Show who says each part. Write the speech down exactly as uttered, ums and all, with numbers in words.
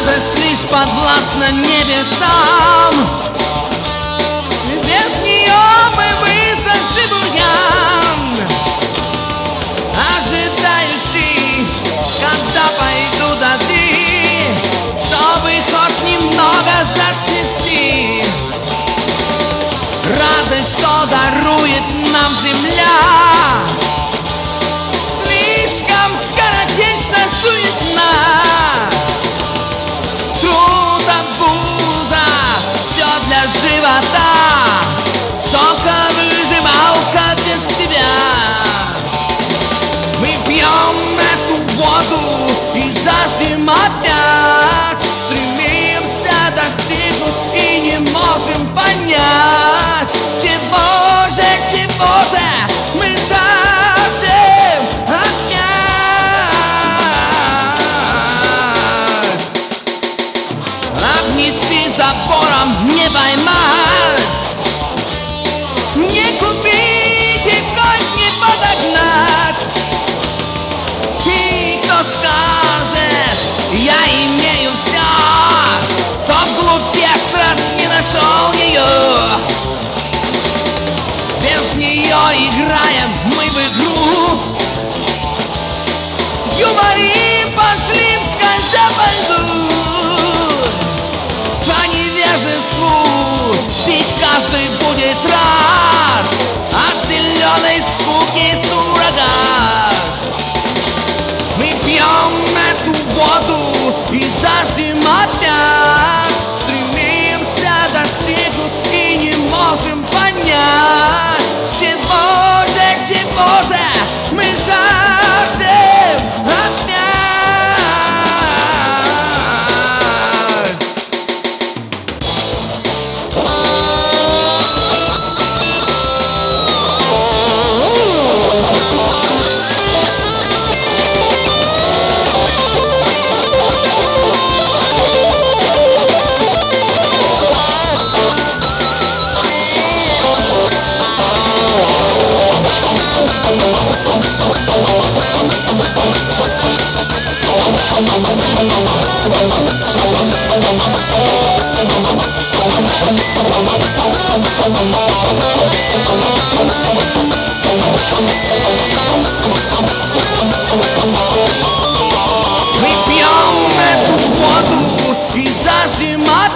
Speaker 1: Радость лишь подвластна небесам. Без нее мы высохший бурьян, ожидающий, когда пойдут дожди, чтобы хоть немного зацвести. Радость, что дарует нам земля, слишком скоротечно суетна. Труд, обуза, все для живота, соковыжималка без тебя. Мы пьем эту воду и жаждем опять, стремимся достигнуть и не можем понять, чего же, чего же мы жаждем опять. Обнести забором, не поймать, не купить и вновь не подогнать. И кто скажет, я имею все, тот глупец, раз не нашел ее. Без нее играем мы в игру, юморим, пошли скользя по льду. По невежеству пить каждый будет рад, от зеленой скуки суррогат. Мы пьем эту воду и жаждем опять, стремимся достигнуть и не можем понять, чего же, чего же мы жаждем опять. Мы пьем эту воду и жаждем